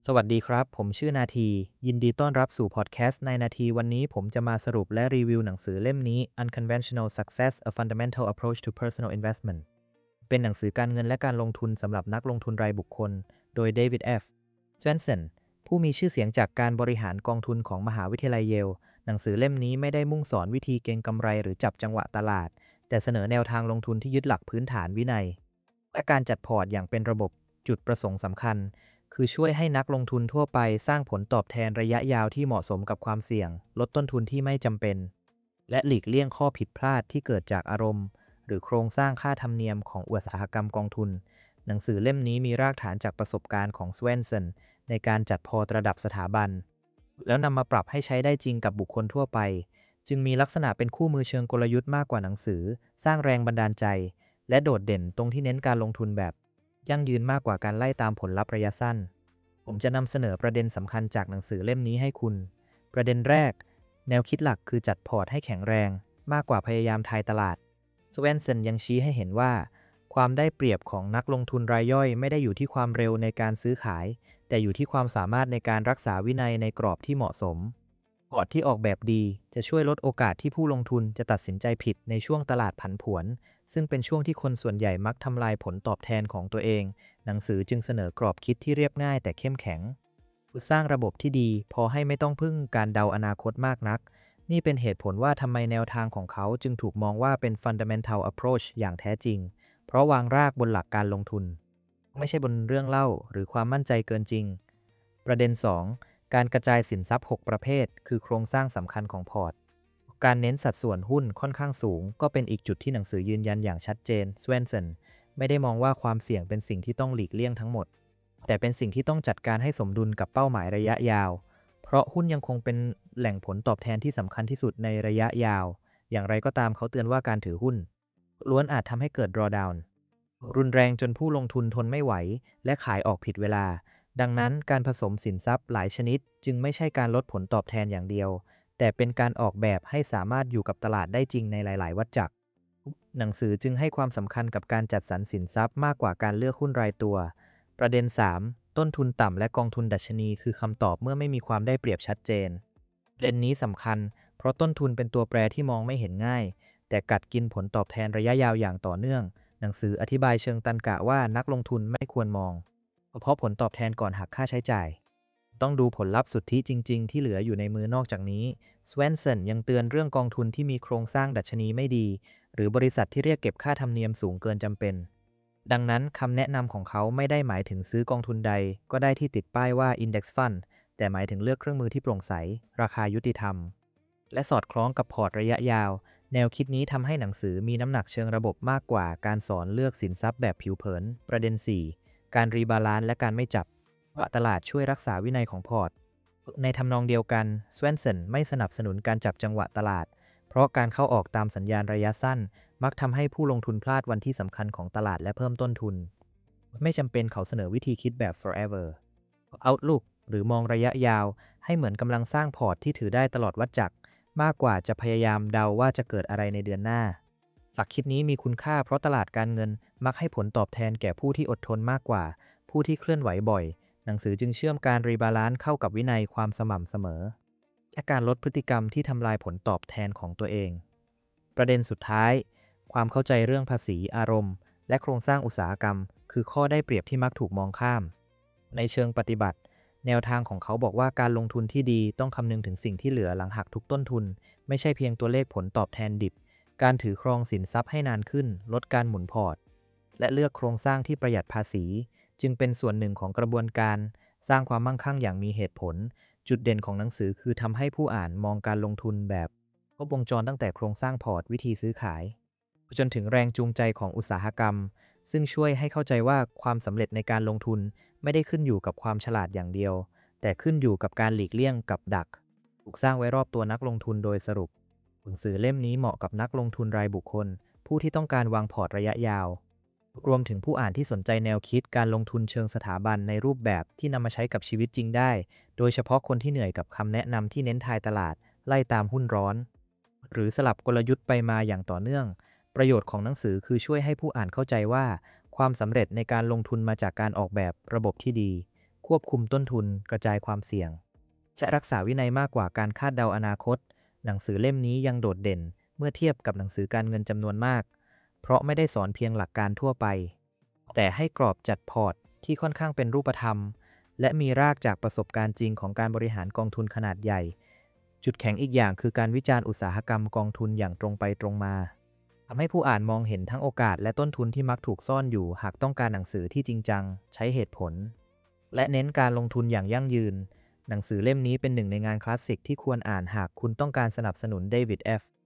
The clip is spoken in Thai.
สวัสดีครับ ผมชื่อนาที ยินดีต้อนรับสู่พอดแคสต์ในนาทีวันนี้ผมจะมาสรุปและรีวิวหนังสือเล่มนี้ Unconventional Success: A Fundamental Approach to Personal Investment เป็นหนังสือการเงินและการลงทุนสำหรับนักลงทุนรายบุคคล โดยเดวิด F. Swensen ผู้มีชื่อเสียงจากการบริหารกองทุนของมหาวิทยาลัยเยล หนังสือเล่มนี้ไม่ได้มุ่งสอนวิธีเก็งกำไรหรือจับจังหวะตลาด แต่เสนอแนวทางลงทุนที่ยึดหลักพื้นฐานวินัยและการจัดพอร์ตอย่างเป็นระบบจุดประสงค์สำคัญ คือช่วยให้นักลงทุนทั่วไปสร้างผลตอบแทนระยะยาวที่เหมาะสมกับความเสี่ยงลดต้นทุนที่ไม่จำเป็นและหลีกเลี่ยงข้อผิดพลาดที่เกิดจากอารมณ์หรือโครงสร้างค่าธรรมเนียมของอุตสาหกรรมกองทุนหนังสือเล่มนี้มีรากฐานจากประสบการณ์ของสเวนเซนในการจัดพอร์ตระดับสถาบันแล้วนำมาปรับให้ใช้ได้จริงกับบุคคลทั่วไปจึงมีลักษณะเป็นคู่มือเชิงกลยุทธ์มากกว่าหนังสือสร้างแรงบันดาลใจและโดดเด่นตรงที่เน้นการลงทุนแบบยั่งยืนมากกว่าการไล่ตามผลลัพธ์ระยะสั้น ผมจะนำเสนอประเด็นสำคัญจากหนังสือเล่มนี้ให้คุณ ประเด็นแรก แนวคิดหลักคือจัดพอร์ตให้แข็งแรงมากกว่าพยายามทายตลาดสเวนเซนยังชี้ให้เห็นว่าความได้เปรียบของนักลงทุนรายย่อยไม่ได้อยู่ที่ความเร็วในการซื้อขาย แต่อยู่ที่ความสามารถในการรักษาวินัยในกรอบที่เหมาะสม พอร์ตที่ออกแบบดีจะช่วยลดโอกาสที่ผู้ลงทุนจะตัดสินใจผิดในช่วงตลาดผันผวน ซึ่งเป็นช่วงที่คนส่วนใหญ่มักทำลายผลตอบแทนของตัวเอง หนังสือจึงเสนอกรอบคิดที่เรียบง่ายแต่เข้มแข็งสร้างระบบที่ดีพอให้ไม่ต้องพึ่งการเดาอนาคตมากนัก นี่เป็นเหตุผลว่าทำไมแนวทางของเขาจึงถูกมองว่าเป็น fundamental approach อย่างแท้จริง เพราะวางรากบนหลักการลงทุน ไม่ใช่บนเรื่องเล่าหรือความมั่นใจเกินจริง ประเด็น 2 การกระจายสินทรัพย์ 6 ประเภท คือโครงสร้างสำคัญของพอร์ต การเน้นสัดส่วนหุ้นค่อนข้างสูงก็เป็นอีกจุดที่หนังสือยืนยันอย่างชัดเจนสเวนเซนไม่ได้มองว่าความเสี่ยงเป็นสิ่งที่ต้องหลีกเลี่ยงทั้งหมด แต่เป็นสิ่งที่ต้องจัดการให้สมดุลกับเป้าหมายระยะยาว เพราะหุ้นยังคงเป็นแหล่งผลตอบแทนที่สำคัญที่สุดในระยะยาว อย่างไรก็ตามเขาเตือนว่าการถือหุ้นล้วนอาจทำให้เกิด drawdown รุนแรงจนผู้ลงทุนทนไม่ไหวและขายออกผิดเวลา ดังนั้นการผสมสินทรัพย์หลายชนิดจึงไม่ใช่การลดผลตอบแทนอย่างเดียว แต่เป็นการออกแบบให้สามารถอยู่กับตลาดได้จริงในหลายๆวัฏจักรหนังสือจึงให้ความสำคัญกับการจัดสรรสินทรัพย์มากกว่าการเลือกหุ้นรายตัว ประเด็น 3 ต้นทุนต่ำและกองทุนดัชนีคือคำตอบเมื่อไม่มีความได้เปรียบชัดเจนประเด็นนี้สำคัญเพราะต้นทุนเป็นตัวแปรที่มองไม่เห็นง่ายแต่กัดกินผลตอบแทนระยะยาวอย่างต่อเนื่องหนังสืออธิบายเชิงตรรกะว่านักลงทุนไม่ควรมองเพราะผลตอบแทนก่อนหักค่าใช้จ่ายต้องดูผลลัพธ์สุทธิจริงๆที่เหลืออยู่ในมือนอกจากนี้สเวนเซนยังเตือนเรื่องกองทุนที่มีโครงสร้างดัชนีไม่ดีหรือบริษัทที่เรียกเก็บค่าธรรมเนียมสูงเกินจำเป็น ดังนั้นคำแนะนำของเขาไม่ได้หมายถึงซื้อกองทุนใดก็ได้ที่ติดป้ายว่า Index Fund แต่หมายถึงเลือกเครื่องมือที่โปร่งใสราคายุติธรรมและสอดคล้องกับพอร์ตระยะยาวแนวคิดนี้ทำให้หนังสือมีน้ำหนักเชิงระบบมากกว่าการสอนเลือกสินทรัพย์แบบผิวเผินประเด็น 4 การรีบาลานซ์และการไม่จับว่าตลาดช่วยรักษาวินัยของพอร์ตในทำนองเดียวกันสเวนเซนไม่สนับสนุนการจับจังหวะตลาดเพราะการเข้าออกตามสัญญาณระยะสั้นมักทำให้ผู้ลงทุนพลาดวันที่สำคัญของตลาดและเพิ่มต้นทุนไม่จำเป็นเขาเสนอวิธีคิดแบบ forever outlook หรือมองระยะยาวให้เหมือนกำลังสร้างพอร์ตที่ถือได้ตลอดวัฏจักรมากกว่าจะพยายามเดาว่าจะเกิดอะไรในเดือนหน้าหลักคิดนี้มีคุณค่าเพราะตลาดการเงินมักให้ผลตอบแทนแก่ผู้ที่อดทนมากกว่าผู้ที่เคลื่อนไหวบ่อยหนังสือจึงเชื่อมการรีบาลานซ์เข้ากับวินัยความสม่ำเสมอและการลดพฤติกรรมที่ทำลายผลตอบแทนของตัวเองประเด็นสุดท้ายความเข้าใจเรื่องภาษีอารมณ์และโครงสร้างอุตสาหกรรมคือข้อได้เปรียบที่มักถูกมองข้ามในเชิงปฏิบัติแนวทางของเขาบอกว่าการลงทุนที่ดีต้องคำนึงถึงสิ่งที่เหลือหลังหักทุกต้นทุนไม่ใช่เพียงตัวเลขผลตอบแทนดิบการถือครองสินทรัพย์ให้นานขึ้นลดการหมุนพอร์ตและเลือกโครงสร้างที่ประหยัดภาษีจึงเป็นส่วนหนึ่งของกระบวนการสร้างความมั่งคั่งอย่างมีเหตุผลจุดเด่นของหนังสือคือทำให้ผู้อ่านมองการลงทุนแบบครบวงจรตั้งแต่โครงสร้างพอร์ตวิธีซื้อขายจนถึงแรงจูงใจของอุตสาหกรรมซึ่งช่วยให้เข้าใจว่าความสำเร็จในการลงทุนไม่ได้ขึ้นอยู่กับความฉลาดอย่างเดียวแต่ขึ้นอยู่กับการหลีกเลี่ยงกับดักถูกสร้างไว้รอบตัวนักลงทุนโดยสรุปหนังสือเล่มนี้เหมาะกับนักลงทุนรายบุคคลผู้ที่ต้องการวางพอร์ตระยะยาวรวมถึงผู้อ่านที่สนใจแนวคิดการลงทุนเชิงสถาบันในรูปแบบที่นำมาใช้กับชีวิตจริงได้โดยเฉพาะคนที่เหนื่อยกับคำแนะนำที่เน้นทายตลาดไล่ตามหุ้นร้อนหรือสลับกลยุทธ์ไปมาอย่างต่อเนื่องประโยชน์ของหนังสือคือช่วยให้ผู้อ่านเข้าใจว่าความสำเร็จในการลงทุนมาจากการออกแบบระบบที่ดีควบคุมต้นทุนกระจายความเสี่ยงและรักษาวินัยมากกว่าการคาดเดาอนาคตหนังสือเล่มนี้ยังโดดเด่นเมื่อเทียบกับหนังสือการเงินจำนวนมากเพราะไม่ได้สอนเพียงหลักการทั่วไปแต่ให้กรอบจัดพอร์ตที่ค่อนข้างเป็นรูปธรรมและมีรากจากประสบการณ์จริงของการบริหารกองทุนขนาดใหญ่จุดแข็งอีกอย่างคือการวิจารณ์อุตสาหกรรมกองทุนอย่างตรงไปตรงมาทำให้ผู้อ่านมองเห็นทั้งโอกาสและต้นทุนที่มักถูกซ่อนอยู่หากต้องการหนังสือที่จริงจังใช้เหตุผลและเน้นการลงทุนอย่างยั่งยืนหนังสือเล่มนี้เป็นหนึ่งในงานคลาสสิกที่ควรอ่านหากคุณต้องการสนับสนุนเดวิด เอฟ